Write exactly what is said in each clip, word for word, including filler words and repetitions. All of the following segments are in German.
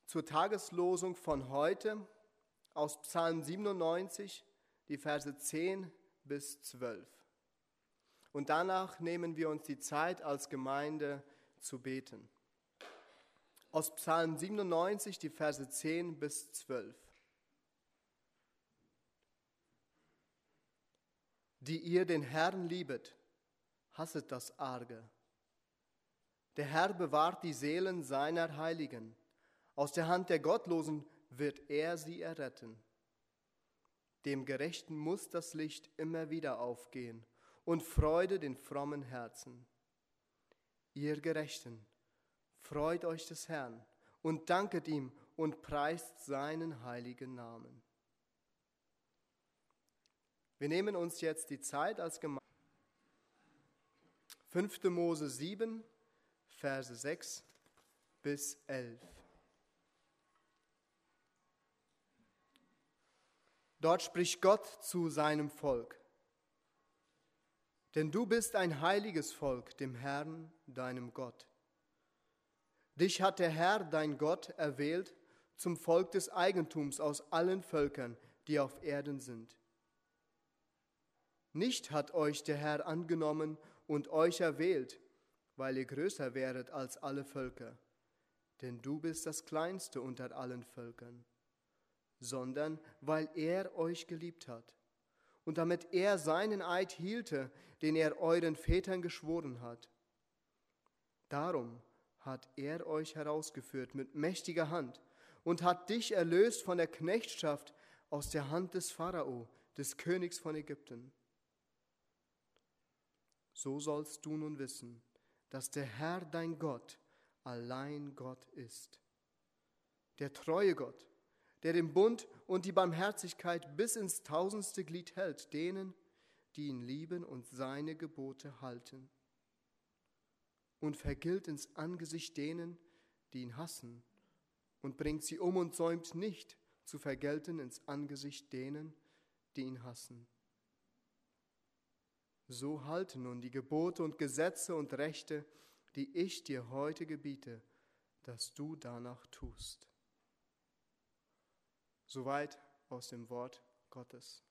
zur Tageslosung von heute aus Psalm siebenundneunzig, die Verse zehn bis zwölf. Und danach nehmen wir uns die Zeit als Gemeinde zu beten. Aus Psalm siebenundneunzig, die Verse zehn bis zwölf. Die ihr den Herrn liebet, hasset das Arge. Der Herr bewahrt die Seelen seiner Heiligen. Aus der Hand der Gottlosen wird er sie erretten. Dem Gerechten muss das Licht immer wieder aufgehen und Freude den frommen Herzen. Ihr Gerechten, freut euch des Herrn und danket ihm und preist seinen heiligen Namen. Wir nehmen uns jetzt die Zeit als Gemeinde. fünfte Mose sieben, Verse sechs bis elf. Dort spricht Gott zu seinem Volk: Denn du bist ein heiliges Volk dem Herrn, deinem Gott. Dich hat der Herr, dein Gott, erwählt zum Volk des Eigentums aus allen Völkern, die auf Erden sind. Nicht hat euch der Herr angenommen und euch erwählt, weil ihr größer wäret als alle Völker, denn du bist das Kleinste unter allen Völkern, sondern weil er euch geliebt hat und damit er seinen Eid hielte, den er euren Vätern geschworen hat. Darum hat er euch herausgeführt mit mächtiger Hand und hat dich erlöst von der Knechtschaft aus der Hand des Pharao, des Königs von Ägypten. So sollst du nun wissen, dass der Herr dein Gott allein Gott ist. Der treue Gott, der den Bund und die Barmherzigkeit bis ins tausendste Glied hält, denen, die ihn lieben und seine Gebote halten. Und vergilt ins Angesicht denen, die ihn hassen, und bringt sie um und säumt nicht zu vergelten ins Angesicht denen, die ihn hassen. So halte nun die Gebote und Gesetze und Rechte, die ich dir heute gebiete, dass du danach tust. Soweit aus dem Wort Gottes.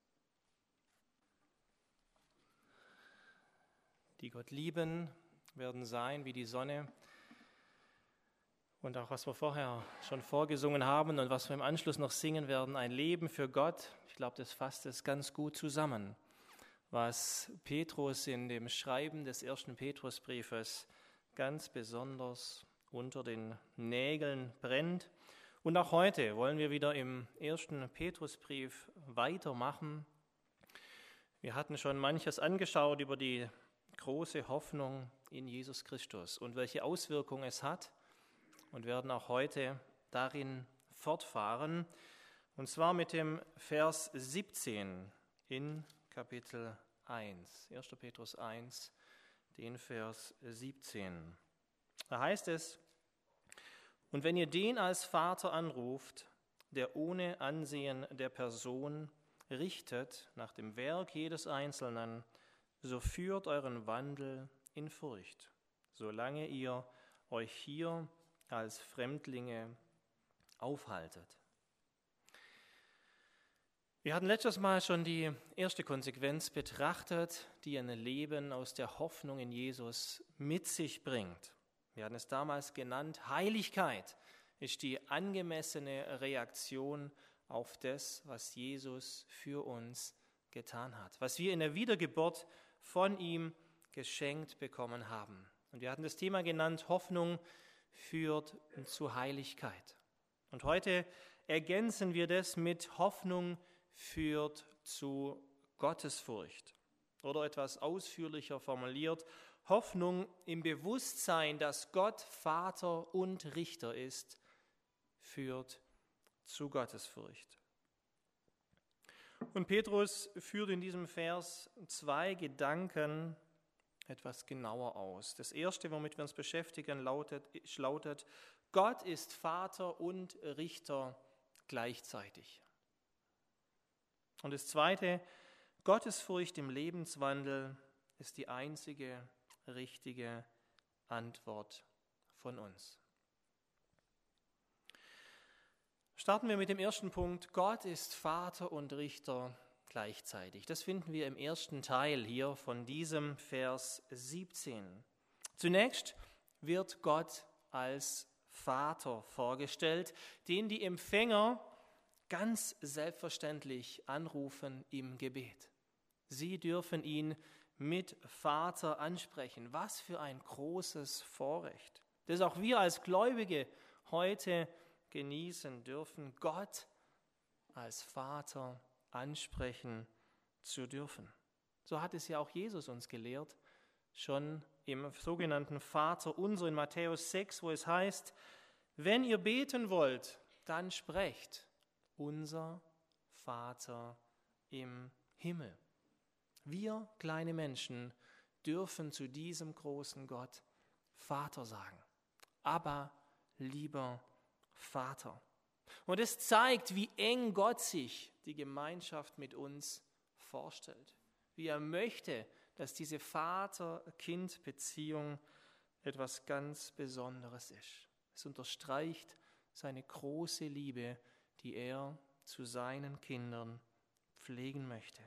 Die Gott lieben, werden sein wie die Sonne. Und auch was wir vorher schon vorgesungen haben und was wir im Anschluss noch singen werden, ein Leben für Gott, ich glaube, das fasst es ganz gut zusammen, was Petrus in dem Schreiben des ersten Petrusbriefes ganz besonders unter den Nägeln brennt. Und auch heute wollen wir wieder im ersten Petrusbrief weitermachen. Wir hatten schon manches angeschaut über die große Hoffnung in Jesus Christus und welche Auswirkungen es hat und werden auch heute darin fortfahren. Und zwar mit dem Vers siebzehn in Kapitel eins, erster Petrus eins, den Vers siebzehn. Da heißt es: Und wenn ihr den als Vater anruft, der ohne Ansehen der Person richtet nach dem Werk jedes Einzelnen, so führt euren Wandel in Furcht, solange ihr euch hier als Fremdlinge aufhaltet. Wir hatten letztes Mal schon die erste Konsequenz betrachtet, die ein Leben aus der Hoffnung in Jesus mit sich bringt. Wir hatten es damals genannt, Heiligkeit ist die angemessene Reaktion auf das, was Jesus für uns getan hat, was wir in der Wiedergeburt von ihm geschenkt bekommen haben. Und wir hatten das Thema genannt, Hoffnung führt zu Heiligkeit. Und heute ergänzen wir das mit Hoffnung führt zu Gottesfurcht. Oder etwas ausführlicher formuliert, Hoffnung im Bewusstsein, dass Gott Vater und Richter ist, führt zu Gottesfurcht. Und Petrus führt in diesem Vers zwei Gedanken etwas genauer aus. Das erste, womit wir uns beschäftigen, lautet, lautet Gott ist Vater und Richter gleichzeitig. Und das zweite, Gottesfurcht im Lebenswandel ist die einzige richtige Antwort von uns. Starten wir mit dem ersten Punkt. Gott ist Vater und Richter gleichzeitig. Das finden wir im ersten Teil hier von diesem Vers siebzehn. Zunächst wird Gott als Vater vorgestellt, den die Empfänger ganz selbstverständlich anrufen im Gebet. Sie dürfen ihn mit Vater ansprechen. Was für ein großes Vorrecht, das auch wir als Gläubige heute genießen dürfen, Gott als Vater ansprechen zu dürfen. So hat es ja auch Jesus uns gelehrt, schon im sogenannten Vaterunser in Matthäus sechs, wo es heißt, wenn ihr beten wollt, dann sprecht, unser Vater im Himmel. Wir kleine Menschen dürfen zu diesem großen Gott Vater sagen. Aber lieber Vater. Und es zeigt, wie eng Gott sich die Gemeinschaft mit uns vorstellt. Wie er möchte, dass diese Vater-Kind-Beziehung etwas ganz Besonderes ist. Es unterstreicht seine große Liebe, die er zu seinen Kindern pflegen möchte.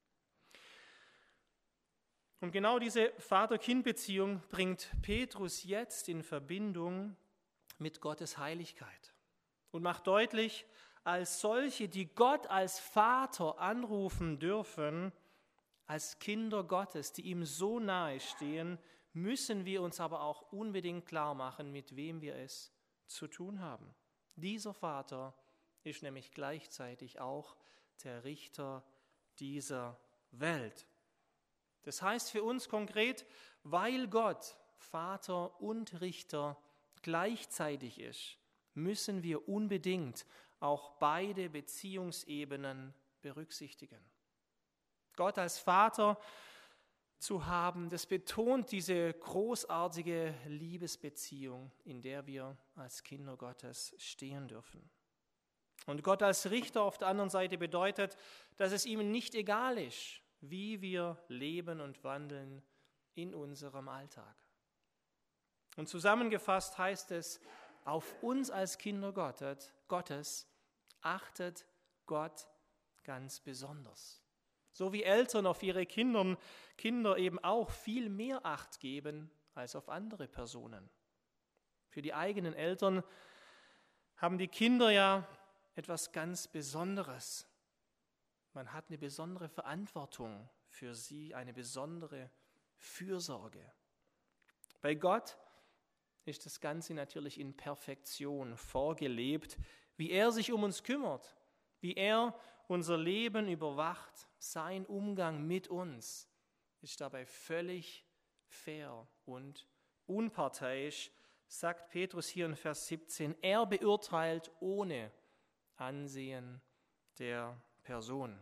Und genau diese Vater-Kind-Beziehung bringt Petrus jetzt in Verbindung mit Gottes Heiligkeit und macht deutlich, als solche, die Gott als Vater anrufen dürfen, als Kinder Gottes, die ihm so nahe stehen, müssen wir uns aber auch unbedingt klar machen, mit wem wir es zu tun haben. Dieser Vater ist nämlich gleichzeitig auch der Richter dieser Welt. Das heißt für uns konkret, weil Gott Vater und Richter gleichzeitig ist, müssen wir unbedingt auch beide Beziehungsebenen berücksichtigen. Gott als Vater zu haben, das betont diese großartige Liebesbeziehung, in der wir als Kinder Gottes stehen dürfen. Und Gott als Richter auf der anderen Seite bedeutet, dass es ihm nicht egal ist, wie wir leben und wandeln in unserem Alltag. Und zusammengefasst heißt es, auf uns als Kinder Gottes achtet Gott ganz besonders. So wie Eltern auf ihre Kindern, Kinder eben auch viel mehr Acht geben als auf andere Personen. Für die eigenen Eltern haben die Kinder ja etwas ganz Besonderes. Man hat eine besondere Verantwortung für sie, eine besondere Fürsorge. Bei Gott ist das Ganze natürlich in Perfektion vorgelebt, wie er sich um uns kümmert, wie er unser Leben überwacht. Sein Umgang mit uns ist dabei völlig fair und unparteiisch, sagt Petrus hier in Vers siebzehn. Er beurteilt ohne Ansehen der Person.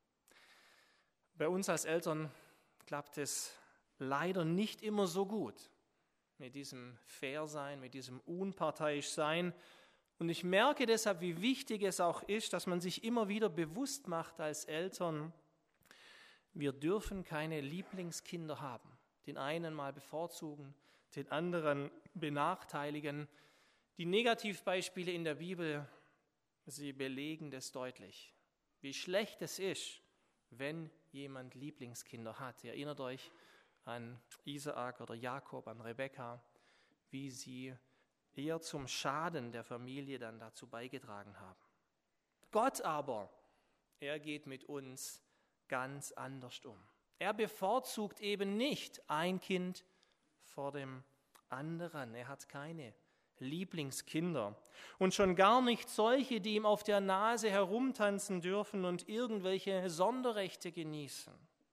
Bei uns als Eltern klappt es leider nicht immer so gut mit diesem Fairsein, mit diesem Unparteiischsein. Und ich merke deshalb, wie wichtig es auch ist, dass man sich immer wieder bewusst macht als Eltern, wir dürfen keine Lieblingskinder haben. Den einen mal bevorzugen, den anderen benachteiligen. Die Negativbeispiele in der Bibel, sie belegen das deutlich. Wie schlecht es ist, wenn jemand Lieblingskinder hat. Ihr erinnert euch an Isaak oder Jakob, an Rebekka, wie sie eher zum Schaden der Familie dann dazu beigetragen haben. Gott aber, er geht mit uns ganz anders um. Er bevorzugt eben nicht ein Kind vor dem anderen. Er hat keine Lieblingskinder und schon gar nicht solche, die ihm auf der Nase herumtanzen dürfen und irgendwelche Sonderrechte genießen.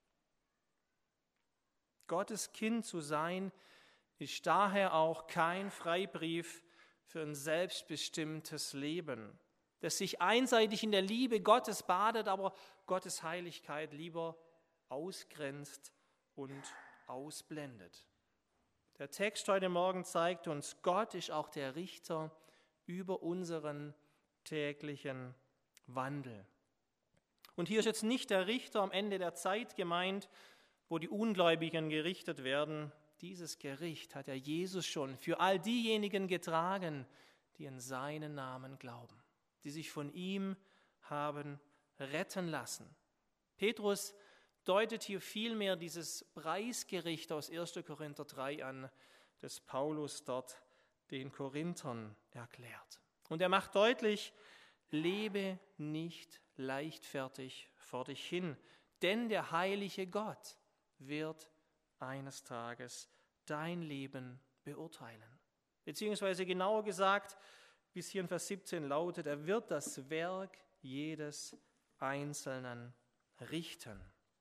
Gottes Kind zu sein, ist daher auch kein Freibrief für ein selbstbestimmtes Leben, das sich einseitig in der Liebe Gottes badet, aber Gottes Heiligkeit lieber ausgrenzt und ausblendet. Der Text heute Morgen zeigt uns, Gott ist auch der Richter über unseren täglichen Wandel. Und hier ist jetzt nicht der Richter am Ende der Zeit gemeint, wo die Ungläubigen gerichtet werden. Dieses Gericht hat ja Jesus schon für all diejenigen getragen, die in seinen Namen glauben. die sich von ihm haben retten lassen. Petrus deutet hier vielmehr dieses Preisgericht aus erster Korinther drei an, das Paulus dort den Korinthern erklärt. Und er macht deutlich, lebe nicht leichtfertig vor dich hin, denn der heilige Gott wird eines Tages dein Leben beurteilen. Beziehungsweise genauer gesagt, wie es hier in Vers siebzehn lautet, er wird das Werk jedes Einzelnen richten.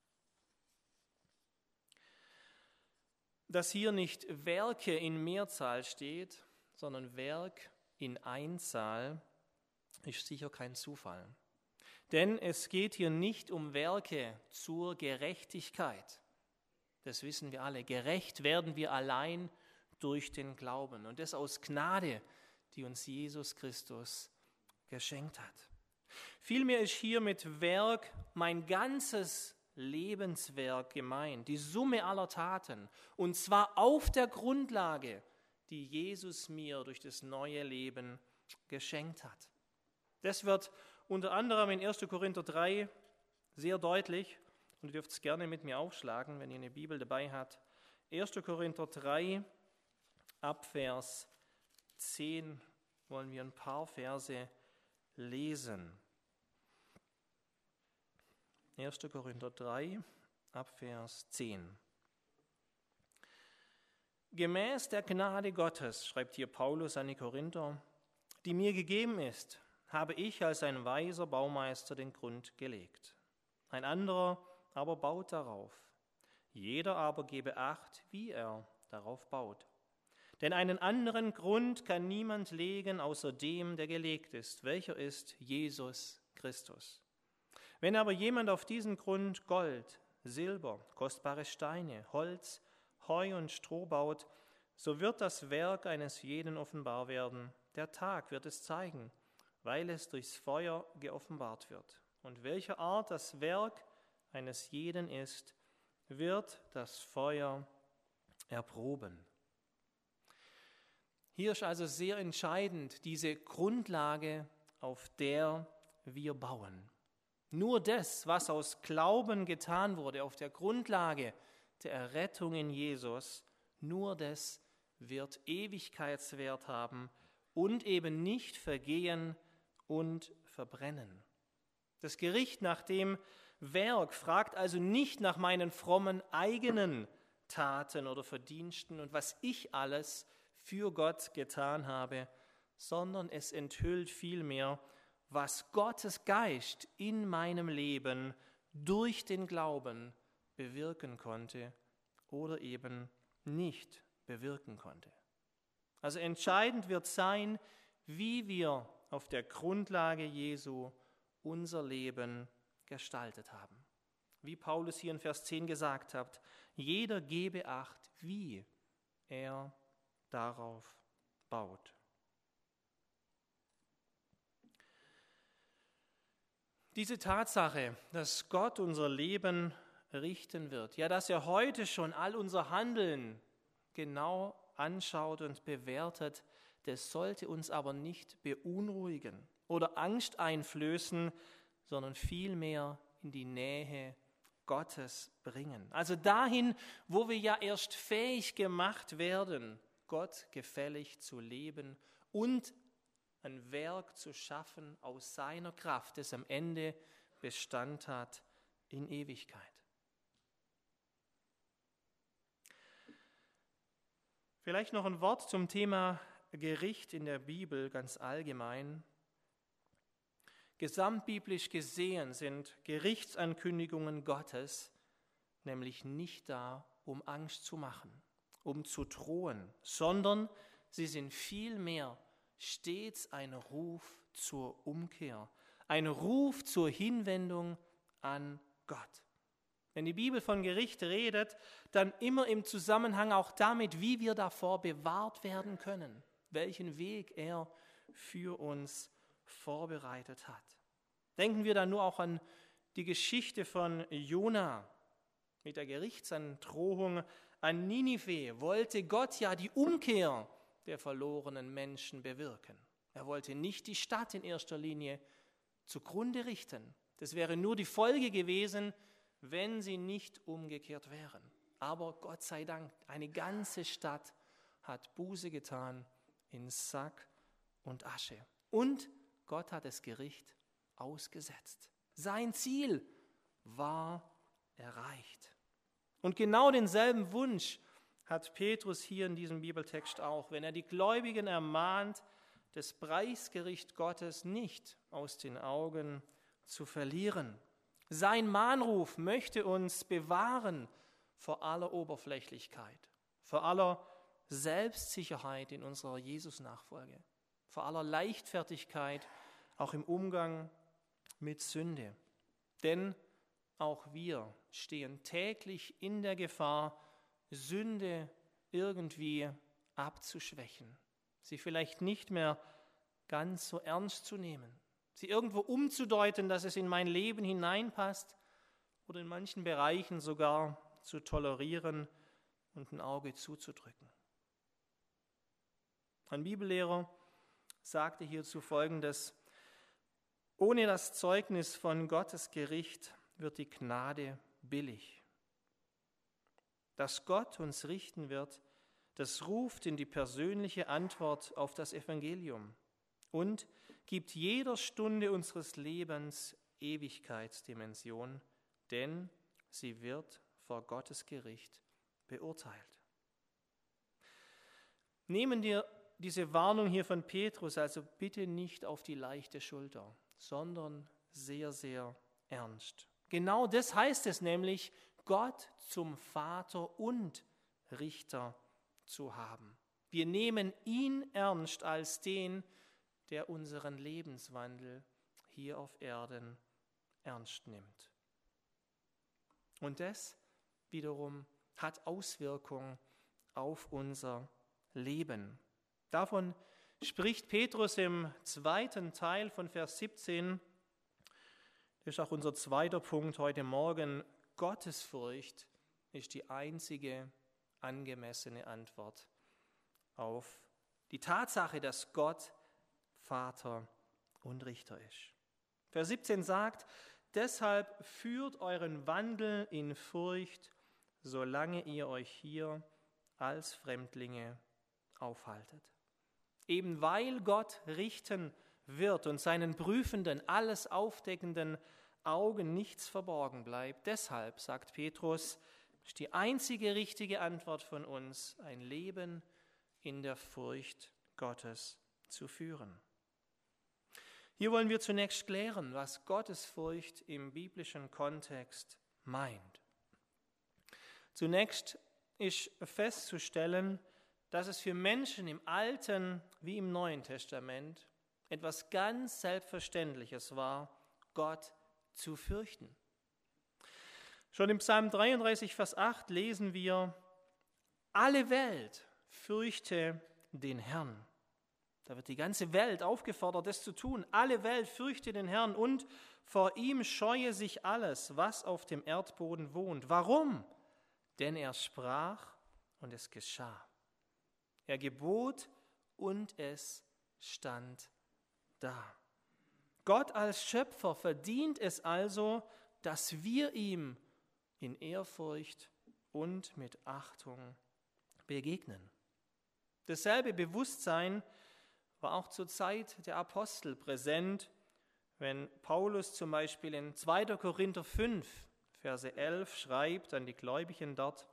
Dass hier nicht Werke in Mehrzahl steht, sondern Werk in Einzahl, ist sicher kein Zufall. Denn es geht hier nicht um Werke zur Gerechtigkeit. Das wissen wir alle. Gerecht werden wir allein durch den Glauben. Und das aus Gnade, die uns Jesus Christus geschenkt hat. Vielmehr ist hier mit Werk mein ganzes Lebenswerk gemeint, die Summe aller Taten. Und zwar auf der Grundlage, die Jesus mir durch das neue Leben geschenkt hat. Das wird unter anderem in erster Korinther drei sehr deutlich, und ihr dürft es gerne mit mir aufschlagen, wenn ihr eine Bibel dabei habt. erster Korinther drei, ab Vers zehn wollen wir ein paar Verse lesen. erster Korinther drei, ab Vers zehn. Gemäß der Gnade Gottes, schreibt hier Paulus an die Korinther, die mir gegeben ist, habe ich als ein weiser Baumeister den Grund gelegt. Ein anderer aber baut darauf. Jeder aber gebe Acht, wie er darauf baut. Denn einen anderen Grund kann niemand legen, außer dem, der gelegt ist, welcher ist Jesus Christus. Wenn aber jemand auf diesen Grund Gold, Silber, kostbare Steine, Holz, Heu und Stroh baut, so wird das Werk eines jeden offenbar werden. Der Tag wird es zeigen, weil es durchs Feuer geoffenbart wird. Und welcher Art das Werk eines jeden ist, wird das Feuer erproben. Hier ist also sehr entscheidend diese Grundlage, auf der wir bauen. Nur das, was aus Glauben getan wurde, auf der Grundlage der Errettung in Jesus, nur das wird Ewigkeitswert haben und eben nicht vergehen und verbrennen. Das Gericht nach dem Werk fragt also nicht nach meinen frommen eigenen Taten oder Verdiensten und was ich alles für Gott getan habe, sondern es enthüllt vielmehr, was Gottes Geist in meinem Leben durch den Glauben bewirken konnte oder eben nicht bewirken konnte. Also entscheidend wird sein, wie wir auf der Grundlage Jesu unser Leben gestaltet haben. Wie Paulus hier in Vers zehn gesagt hat, jeder gebe Acht, wie er darauf baut. Diese Tatsache, dass Gott unser Leben richten wird, ja, dass er heute schon all unser Handeln genau anschaut und bewertet, das sollte uns aber nicht beunruhigen oder Angst einflößen, sondern vielmehr in die Nähe Gottes bringen. Also dahin, wo wir ja erst fähig gemacht werden, Gott gefällig zu leben und ein Werk zu schaffen aus seiner Kraft, das am Ende Bestand hat in Ewigkeit. Vielleicht noch ein Wort zum Thema Gericht in der Bibel ganz allgemein. Gesamtbiblisch gesehen sind Gerichtsankündigungen Gottes nämlich nicht da, um Angst zu machen, um zu drohen, sondern sie sind vielmehr stets ein Ruf zur Umkehr, ein Ruf zur Hinwendung an Gott. Wenn die Bibel von Gericht redet, dann immer im Zusammenhang auch damit, wie wir davor bewahrt werden können, welchen Weg er für uns vorbereitet hat. Denken wir dann nur auch an die Geschichte von Jona mit der Gerichtsandrohung an Ninive. Wollte Gott ja die Umkehr der verlorenen Menschen bewirken. Er wollte nicht die Stadt in erster Linie zugrunde richten. Das wäre nur die Folge gewesen, wenn sie nicht umgekehrt wären. Aber Gott sei Dank, eine ganze Stadt hat Buße getan in Sack und Asche. Und Gott hat das Gericht ausgesetzt. Sein Ziel war erreicht. Und genau denselben Wunsch hat Petrus hier in diesem Bibeltext auch, wenn er die Gläubigen ermahnt, das Preisgericht Gottes nicht aus den Augen zu verlieren. Sein Mahnruf möchte uns bewahren vor aller Oberflächlichkeit, vor aller Selbstsicherheit in unserer Jesus-Nachfolge, vor aller Leichtfertigkeit auch im Umgang mit Sünde. Denn auch wir stehen täglich in der Gefahr, Sünde irgendwie abzuschwächen, sie vielleicht nicht mehr ganz so ernst zu nehmen, sie irgendwo umzudeuten, dass es in mein Leben hineinpasst oder in manchen Bereichen sogar zu tolerieren und ein Auge zuzudrücken. Ein Bibellehrer sagte hierzu Folgendes: Ohne das Zeugnis von Gottes Gericht wird die Gnade billig. Dass Gott uns richten wird, das ruft in die persönliche Antwort auf das Evangelium und gibt jeder Stunde unseres Lebens Ewigkeitsdimension, denn sie wird vor Gottes Gericht beurteilt. Nehmen wir diese Warnung hier von Petrus also bitte nicht auf die leichte Schulter, sondern sehr, sehr ernst. Genau das heißt es nämlich, Gott zum Vater und Richter zu haben. Wir nehmen ihn ernst als den, der unseren Lebenswandel hier auf Erden ernst nimmt. Und das wiederum hat Auswirkungen auf unser Leben. Davon spricht Petrus im zweiten Teil von Vers siebzehn. Das ist auch unser zweiter Punkt heute Morgen. Gottesfurcht ist die einzige angemessene Antwort auf die Tatsache, dass Gott Vater und Richter ist. Vers siebzehn sagt: Deshalb führt euren Wandel in Furcht, solange ihr euch hier als Fremdlinge aufhaltet. Eben weil Gott richten wird und seinen prüfenden, alles aufdeckenden Augen nichts verborgen bleibt, deshalb, sagt Petrus, ist die einzige richtige Antwort von uns, ein Leben in der Furcht Gottes zu führen. Hier wollen wir zunächst klären, was Gottesfurcht im biblischen Kontext meint. Zunächst ist festzustellen, dass es für Menschen im Alten wie im Neuen Testament etwas ganz Selbstverständliches war, Gott zu fürchten. Schon im Psalm dreiunddreißig, Vers acht lesen wir: Alle Welt fürchte den Herrn. Da wird die ganze Welt aufgefordert, das zu tun. Alle Welt fürchte den Herrn und vor ihm scheue sich alles, was auf dem Erdboden wohnt. Warum? Denn er sprach und es geschah. Er gebot und es stand da. Gott als Schöpfer verdient es also, dass wir ihm in Ehrfurcht und mit Achtung begegnen. Dasselbe Bewusstsein war auch zur Zeit der Apostel präsent, wenn Paulus zum Beispiel in zweiter Korinther fünf, Verse elf schreibt an die Gläubigen dort: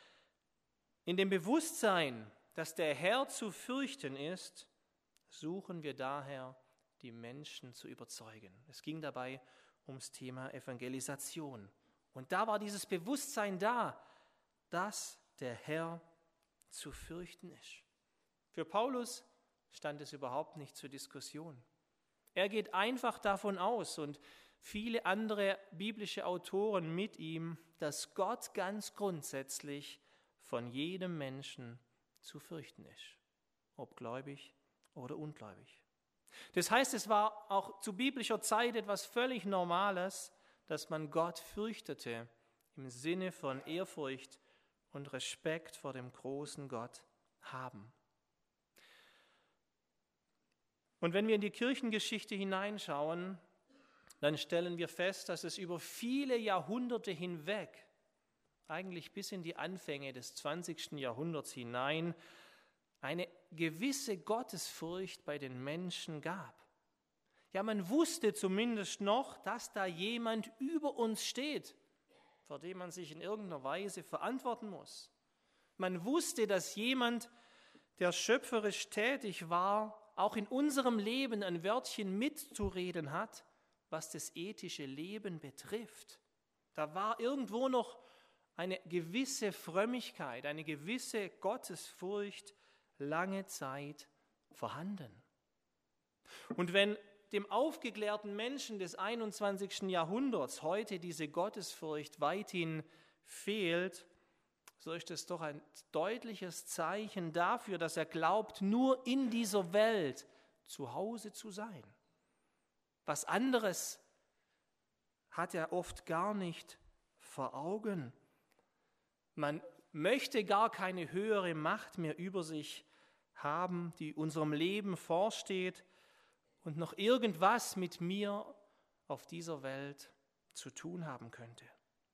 In dem Bewusstsein, dass der Herr zu fürchten ist, suchen wir daher, die Menschen zu überzeugen. Es ging dabei ums Thema Evangelisation. Und da war dieses Bewusstsein da, dass der Herr zu fürchten ist. Für Paulus stand es überhaupt nicht zur Diskussion. Er geht einfach davon aus und viele andere biblische Autoren mit ihm, dass Gott ganz grundsätzlich von jedem Menschen zu fürchten ist, ob gläubig oder ungläubig. Das heißt, es war auch zu biblischer Zeit etwas völlig Normales, dass man Gott fürchtete im Sinne von Ehrfurcht und Respekt vor dem großen Gott haben. Und wenn wir in die Kirchengeschichte hineinschauen, dann stellen wir fest, dass es über viele Jahrhunderte hinweg, eigentlich bis in die Anfänge des zwanzigsten Jahrhunderts hinein, eine gewisse Gottesfurcht bei den Menschen gab. Ja, man wusste zumindest noch, dass da jemand über uns steht, vor dem man sich in irgendeiner Weise verantworten muss. Man wusste, dass jemand, der schöpferisch tätig war, auch in unserem Leben ein Wörtchen mitzureden hat, was das ethische Leben betrifft. Da war irgendwo noch eine gewisse Frömmigkeit, eine gewisse Gottesfurcht lange Zeit vorhanden. Und wenn dem aufgeklärten Menschen des einundzwanzigsten Jahrhunderts heute diese Gottesfurcht weithin fehlt, so ist es doch ein deutliches Zeichen dafür, dass er glaubt, nur in dieser Welt zu Hause zu sein. Was anderes hat er oft gar nicht vor Augen. Man möchte gar keine höhere Macht mehr über sich haben, die unserem Leben vorsteht und noch irgendwas mit mir auf dieser Welt zu tun haben könnte.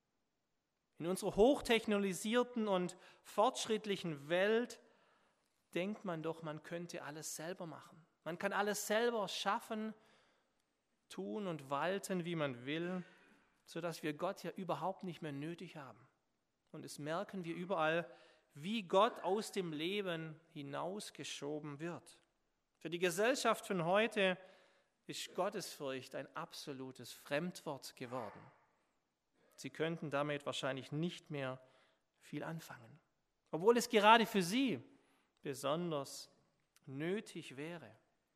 In unserer hochtechnologisierten und fortschrittlichen Welt denkt man doch, man könnte alles selber machen. Man kann alles selber schaffen, tun und walten, wie man will, sodass wir Gott ja überhaupt nicht mehr nötig haben. Und es merken wir überall, wie Gott aus dem Leben hinausgeschoben wird. Für die Gesellschaft von heute ist Gottesfurcht ein absolutes Fremdwort geworden. Sie könnten damit wahrscheinlich nicht mehr viel anfangen, obwohl es gerade für sie besonders nötig wäre.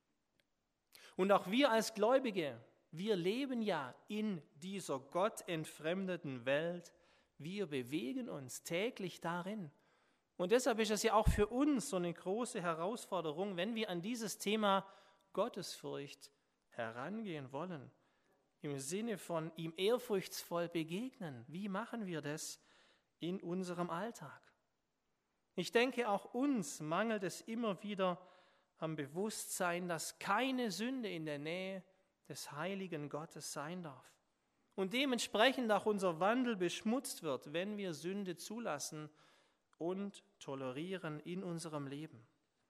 Und auch wir als Gläubige, wir leben ja in dieser gottentfremdeten Welt, wir bewegen uns täglich darin. Und deshalb ist es ja auch für uns so eine große Herausforderung, wenn wir an dieses Thema Gottesfurcht herangehen wollen, im Sinne von ihm ehrfurchtsvoll begegnen. Wie machen wir das in unserem Alltag? Ich denke, auch uns mangelt es immer wieder am Bewusstsein, dass keine Sünde in der Nähe des heiligen Gottes sein darf. Und dementsprechend auch unser Wandel beschmutzt wird, wenn wir Sünde zulassen und tolerieren in unserem Leben.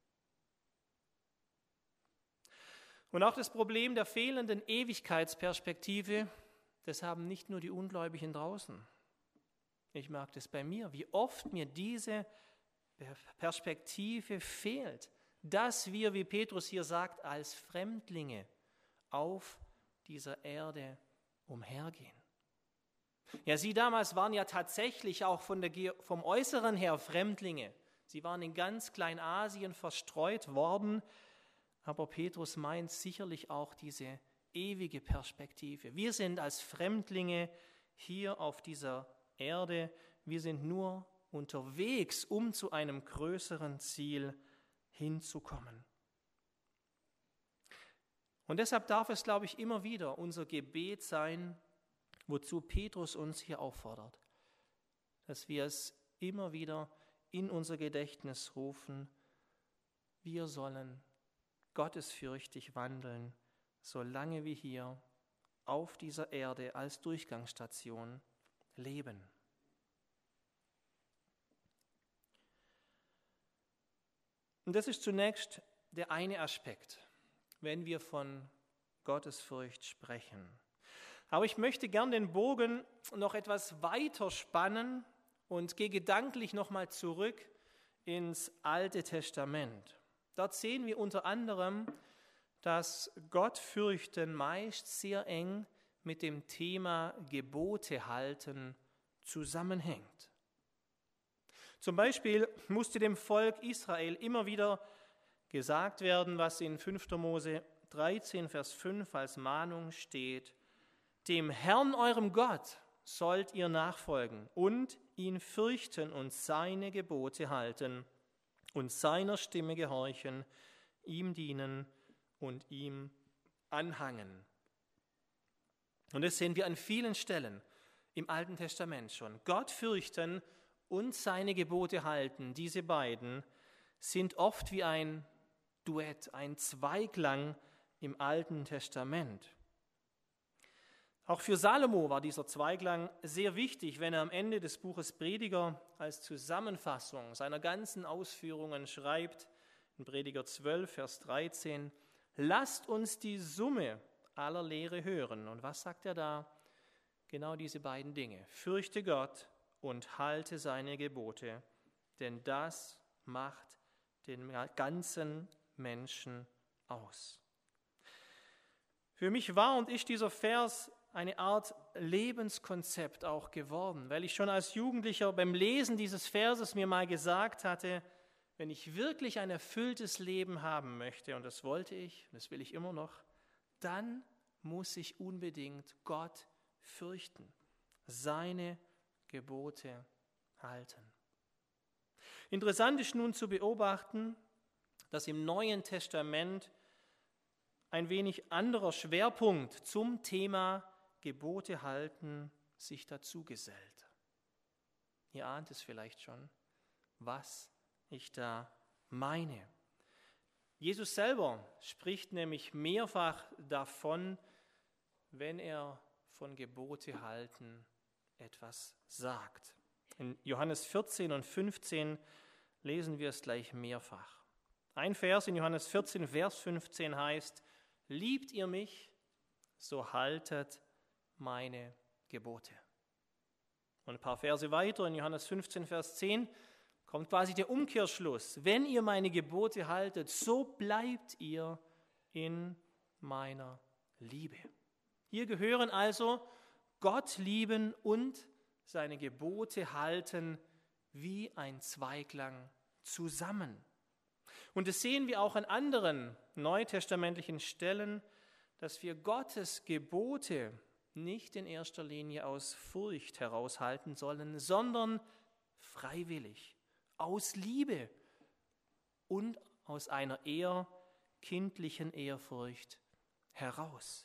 Und auch das Problem der fehlenden Ewigkeitsperspektive, das haben nicht nur die Ungläubigen draußen. Ich merke das bei mir, wie oft mir diese Perspektive fehlt, dass wir, wie Petrus hier sagt, als Fremdlinge auf dieser Erde umhergehen. Ja, sie damals waren ja tatsächlich auch von der, vom Äußeren her Fremdlinge. Sie waren in ganz Kleinasien verstreut worden, aber Petrus meint sicherlich auch diese ewige Perspektive. Wir sind als Fremdlinge hier auf dieser Erde, wir sind nur unterwegs, um zu einem größeren Ziel hinzukommen. Und deshalb darf es, glaube ich, immer wieder unser Gebet sein, wozu Petrus uns hier auffordert, dass wir es immer wieder in unser Gedächtnis rufen, wir sollen gottesfürchtig wandeln, solange wir hier auf dieser Erde als Durchgangsstation leben. Und das ist zunächst der eine Aspekt, wenn wir von Gottesfurcht sprechen. Aber ich möchte gern den Bogen noch etwas weiter spannen und gehe gedanklich nochmal zurück ins Alte Testament. Dort sehen wir unter anderem, dass Gottfürchten meist sehr eng mit dem Thema Gebote halten zusammenhängt. Zum Beispiel musste dem Volk Israel immer wieder gesagt werden, was in fünfter Mose dreizehn, Vers fünf als Mahnung steht: Dem Herrn, eurem Gott, sollt ihr nachfolgen und ihn fürchten und seine Gebote halten und seiner Stimme gehorchen, ihm dienen und ihm anhangen. Und das sehen wir an vielen Stellen im Alten Testament schon. Gott fürchten und seine Gebote halten, diese beiden sind oft wie ein Duett, ein Zweiklang im Alten Testament. Auch für Salomo war dieser Zweiklang sehr wichtig, wenn er am Ende des Buches Prediger als Zusammenfassung seiner ganzen Ausführungen schreibt, in Prediger zwölf, Vers dreizehn, lasst uns die Summe aller Lehre hören. Und was sagt er da? Genau diese beiden Dinge. Fürchte Gott und halte seine Gebote, denn das macht den ganzen Menschen aus. Für mich war und ist dieser Vers eine Art Lebenskonzept auch geworden, weil ich schon als Jugendlicher beim Lesen dieses Verses mir mal gesagt hatte, wenn ich wirklich ein erfülltes Leben haben möchte, und das wollte ich, das will ich immer noch, dann muss ich unbedingt Gott fürchten, seine Gebote halten. Interessant ist nun zu beobachten, dass im Neuen Testament ein wenig anderer Schwerpunkt zum Thema Gebote halten sich dazu gesellt. Ihr ahnt es vielleicht schon, was ich da meine. Jesus selber spricht nämlich mehrfach davon, wenn er von Gebote halten etwas sagt. In Johannes vierzehn und fünfzehn lesen wir es gleich mehrfach. Ein Vers in Johannes vierzehn, Vers fünfzehn heißt, liebt ihr mich, so haltet meine Gebote. Und ein paar Verse weiter in Johannes fünfzehn, Vers zehn kommt quasi der Umkehrschluss. Wenn ihr meine Gebote haltet, so bleibt ihr in meiner Liebe. Hier gehören also Gott lieben und seine Gebote halten wie ein Zweiklang zusammen. Und das sehen wir auch an anderen neutestamentlichen Stellen, dass wir Gottes Gebote nicht in erster Linie aus Furcht heraushalten sollen, sondern freiwillig, aus Liebe und aus einer eher kindlichen Ehrfurcht heraus.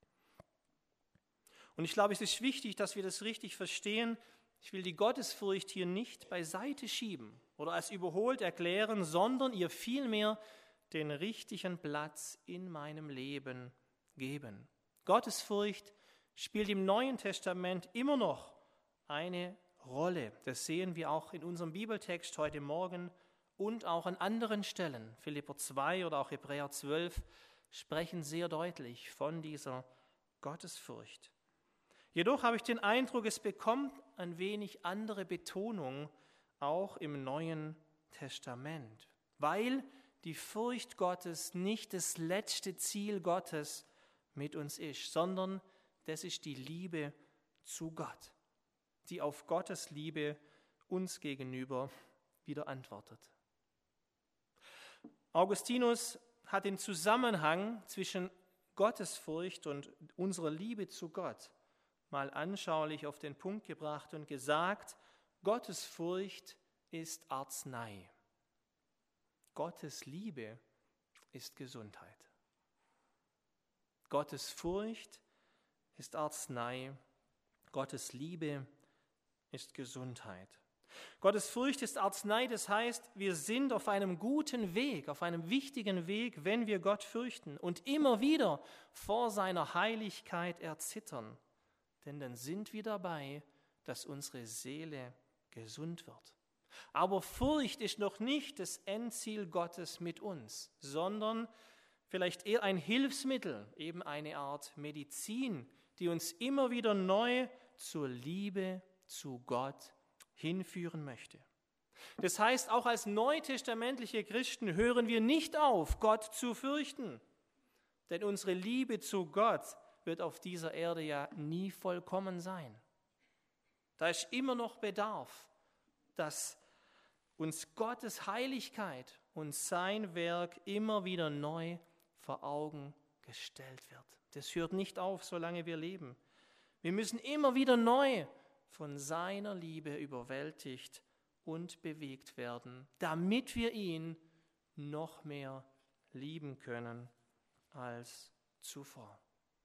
Und ich glaube, es ist wichtig, dass wir das richtig verstehen. Ich will die Gottesfurcht hier nicht beiseite schieben oder als überholt erklären, sondern ihr vielmehr den richtigen Platz in meinem Leben geben. Gottesfurcht spielt im Neuen Testament immer noch eine Rolle. Das sehen wir auch in unserem Bibeltext heute Morgen und auch an anderen Stellen. Philipper zwei oder auch Hebräer zwölf sprechen sehr deutlich von dieser Gottesfurcht. Jedoch habe ich den Eindruck, es bekommt ein wenig andere Betonung auch im Neuen Testament, weil die Furcht Gottes nicht das letzte Ziel Gottes mit uns ist, sondern das ist die Liebe zu Gott, die auf Gottes Liebe uns gegenüber wieder antwortet. Augustinus hat den Zusammenhang zwischen Gottesfurcht und unserer Liebe zu Gott mal anschaulich auf den Punkt gebracht und gesagt, Gottesfurcht ist Arznei. Gottes Liebe ist Gesundheit. Gottes Furcht ist Arznei. Gottes Liebe ist Gesundheit. Gottes Furcht ist Arznei, das heißt, wir sind auf einem guten Weg, auf einem wichtigen Weg, wenn wir Gott fürchten und immer wieder vor seiner Heiligkeit erzittern. Denn dann sind wir dabei, dass unsere Seele gesund wird. Aber Furcht ist noch nicht das Endziel Gottes mit uns, sondern vielleicht eher ein Hilfsmittel, eben eine Art Medizin, die uns immer wieder neu zur Liebe zu Gott hinführen möchte. Das heißt, auch als neutestamentliche Christen hören wir nicht auf, Gott zu fürchten, denn unsere Liebe zu Gott wird auf dieser Erde ja nie vollkommen sein. Da ist immer noch Bedarf, dass uns Gottes Heiligkeit und sein Werk immer wieder neu vor Augen gestellt wird. Das hört nicht auf, solange wir leben. Wir müssen immer wieder neu von seiner Liebe überwältigt und bewegt werden, damit wir ihn noch mehr lieben können als zuvor.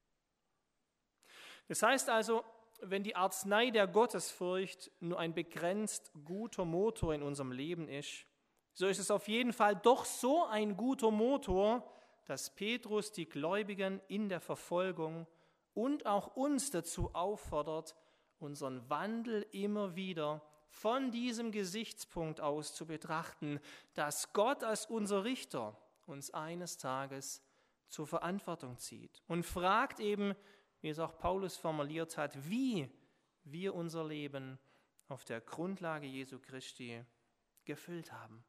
Das heißt also, wenn die Arznei der Gottesfurcht nur ein begrenzt guter Motor in unserem Leben ist, so ist es auf jeden Fall doch so ein guter Motor, dass Petrus die Gläubigen in der Verfolgung und auch uns dazu auffordert, unseren Wandel immer wieder von diesem Gesichtspunkt aus zu betrachten, dass Gott als unser Richter uns eines Tages zur Verantwortung zieht und fragt eben, wie es auch Paulus formuliert hat, wie wir unser Leben auf der Grundlage Jesu Christi gefüllt haben.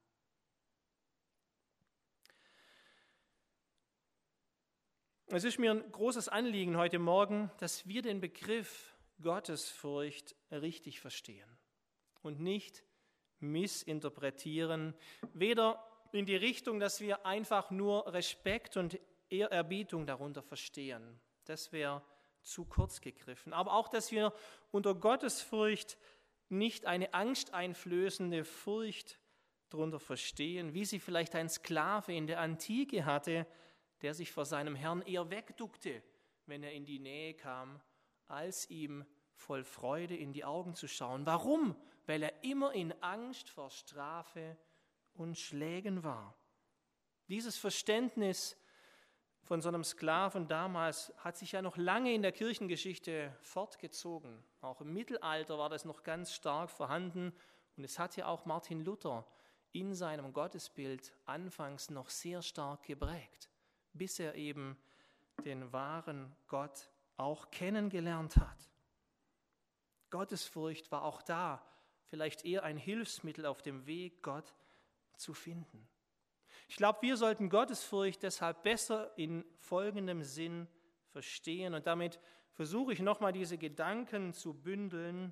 Es ist mir ein großes Anliegen heute Morgen, dass wir den Begriff Gottesfurcht richtig verstehen und nicht missinterpretieren, weder in die Richtung, dass wir einfach nur Respekt und Ehrerbietung darunter verstehen. Das wäre zu kurz gegriffen. Aber auch, dass wir unter Gottesfurcht nicht eine angsteinflößende Furcht darunter verstehen, wie sie vielleicht ein Sklave in der Antike hatte, der sich vor seinem Herrn eher wegduckte, wenn er in die Nähe kam, als ihm voll Freude in die Augen zu schauen. Warum? Weil er immer in Angst vor Strafe und Schlägen war. Dieses Verständnis von so einem Sklaven damals hat sich ja noch lange in der Kirchengeschichte fortgezogen. Auch im Mittelalter war das noch ganz stark vorhanden und es hat ja auch Martin Luther in seinem Gottesbild anfangs noch sehr stark geprägt, bis er eben den wahren Gott auch kennengelernt hat. Gottesfurcht war auch da vielleicht eher ein Hilfsmittel auf dem Weg, Gott zu finden. Ich glaube, wir sollten Gottesfurcht deshalb besser in folgendem Sinn verstehen. Und damit versuche ich nochmal diese Gedanken zu bündeln.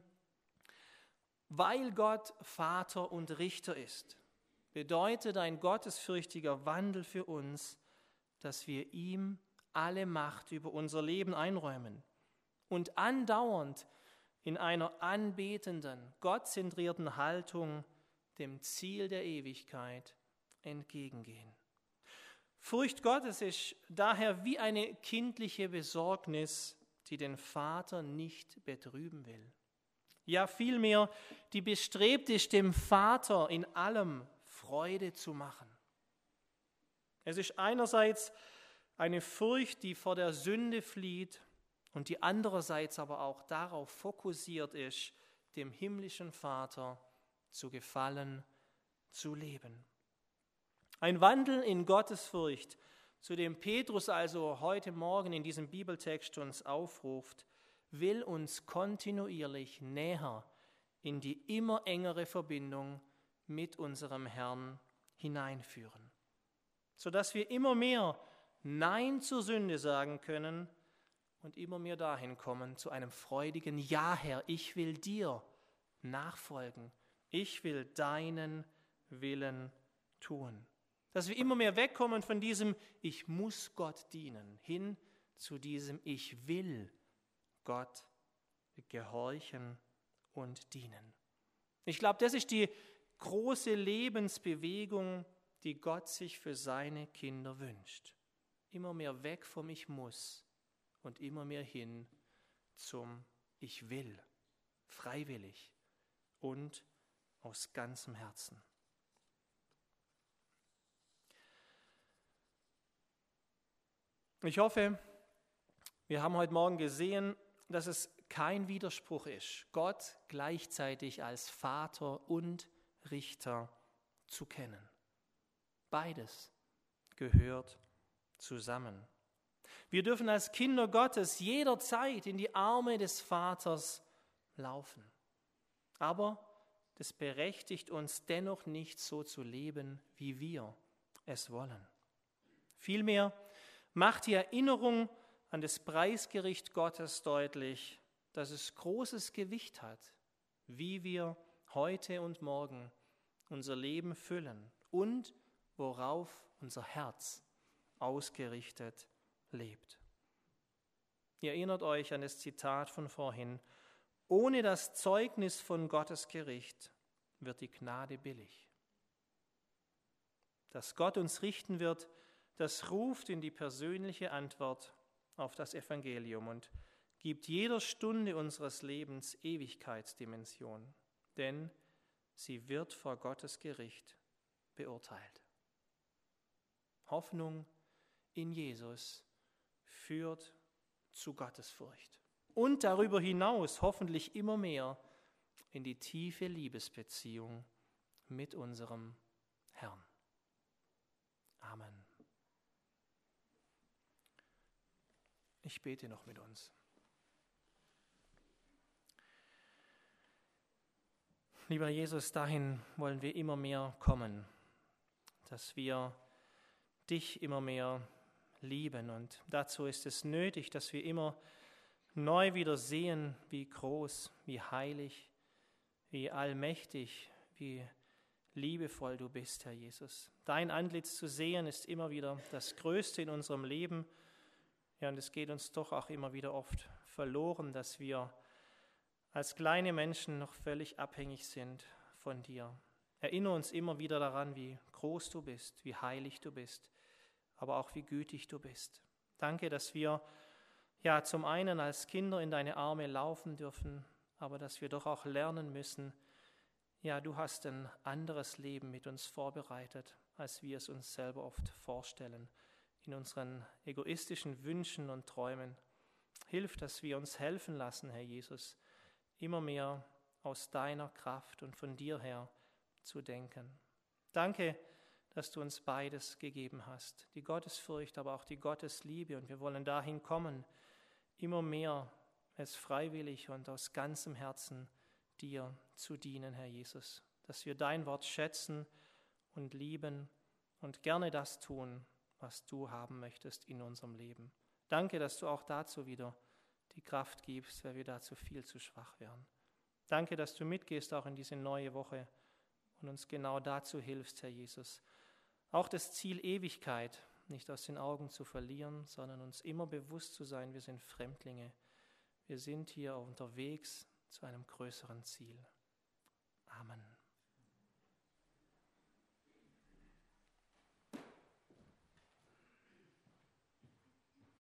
Weil Gott Vater und Richter ist, bedeutet ein gottesfürchtiger Wandel für uns, dass wir ihm alle Macht über unser Leben einräumen und andauernd in einer anbetenden, gottzentrierten Haltung dem Ziel der Ewigkeit entgegengehen. Furcht Gottes ist daher wie eine kindliche Besorgnis, die den Vater nicht betrüben will. Ja, vielmehr, die bestrebt ist, dem Vater in allem Freude zu machen. Es ist einerseits eine Furcht, die vor der Sünde flieht und die andererseits aber auch darauf fokussiert ist, dem himmlischen Vater zu gefallen, zu leben. Ein Wandel in Gottesfurcht, zu dem Petrus also heute Morgen in diesem Bibeltext uns aufruft, will uns kontinuierlich näher in die immer engere Verbindung mit unserem Herrn hineinführen, sodass wir immer mehr Nein zur Sünde sagen können und immer mehr dahin kommen zu einem freudigen Ja, Herr, ich will dir nachfolgen, ich will deinen Willen tun. Dass wir immer mehr wegkommen von diesem Ich muss Gott dienen, hin zu diesem Ich will Gott gehorchen und dienen. Ich glaube, das ist die große Lebensbewegung, die Gott sich für seine Kinder wünscht. Immer mehr weg vom Ich muss und immer mehr hin zum Ich will, freiwillig und aus ganzem Herzen. Ich hoffe, wir haben heute Morgen gesehen, dass es kein Widerspruch ist, Gott gleichzeitig als Vater und Richter zu kennen. Beides gehört zusammen. Wir dürfen als Kinder Gottes jederzeit in die Arme des Vaters laufen. Aber das berechtigt uns dennoch nicht so zu leben, wie wir es wollen. Vielmehr macht die Erinnerung an das Preisgericht Gottes deutlich, dass es großes Gewicht hat, wie wir heute und morgen unser Leben füllen und worauf unser Herz ausgerichtet lebt. Ihr erinnert euch an das Zitat von vorhin: Ohne das Zeugnis von Gottes Gericht wird die Gnade billig. Dass Gott uns richten wird, das ruft in die persönliche Antwort auf das Evangelium und gibt jeder Stunde unseres Lebens Ewigkeitsdimension, denn sie wird vor Gottes Gericht beurteilt. Hoffnung in Jesus führt zu Gottesfurcht. Und darüber hinaus hoffentlich immer mehr in die tiefe Liebesbeziehung mit unserem Herrn. Amen. Ich bete noch mit uns. Lieber Jesus, dahin wollen wir immer mehr kommen, dass wir dich immer mehr lieben. Und dazu ist es nötig, dass wir immer neu wieder sehen, wie groß, wie heilig, wie allmächtig, wie liebevoll du bist, Herr Jesus. Dein Antlitz zu sehen ist immer wieder das Größte in unserem Leben. Ja, und es geht uns doch auch immer wieder oft verloren, dass wir als kleine Menschen noch völlig abhängig sind von dir. Erinnere uns immer wieder daran, wie groß du bist, wie heilig du bist, aber auch wie gütig du bist. Danke, dass wir ja zum einen als Kinder in deine Arme laufen dürfen, aber dass wir doch auch lernen müssen, ja, du hast ein anderes Leben mit uns vorbereitet, als wir es uns selber oft vorstellen, in unseren egoistischen Wünschen und Träumen. Hilf, dass wir uns helfen lassen, Herr Jesus, immer mehr aus deiner Kraft und von dir her zu denken. Danke, dass du uns beides gegeben hast, die Gottesfurcht, aber auch die Gottesliebe. Und wir wollen dahin kommen, immer mehr es freiwillig und aus ganzem Herzen dir zu dienen, Herr Jesus, dass wir dein Wort schätzen und lieben und gerne das tun, was du haben möchtest in unserem Leben. Danke, dass du auch dazu wieder die Kraft gibst, weil wir dazu viel zu schwach wären. Danke, dass du mitgehst auch in diese neue Woche und uns genau dazu hilfst, Herr Jesus, auch das Ziel Ewigkeit nicht aus den Augen zu verlieren, sondern uns immer bewusst zu sein, wir sind Fremdlinge. Wir sind hier unterwegs zu einem größeren Ziel. Amen.